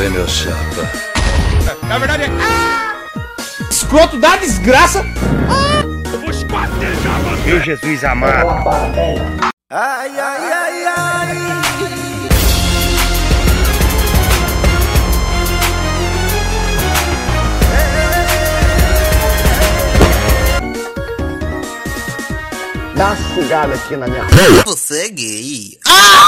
Oi, meu chapa. Na verdade é... Escroto da desgraça. Eu vou esquartejar você! Meu Jesus amado. Ai, ai, ai, ai. Dá uma sugada aqui na minha... Você é gay.